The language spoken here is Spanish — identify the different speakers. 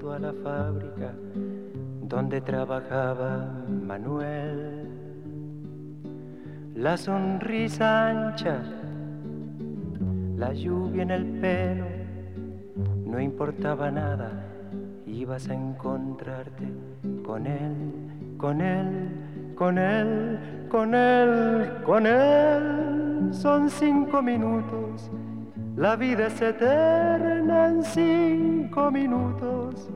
Speaker 1: junto a la fábrica donde trabajaba Manuel. La sonrisa ancha, la lluvia en el pelo, no importaba nada, ibas a encontrarte con él, con él, con él, con él, con él. Son 5 minutos, la vida es eterna en 5 minutos.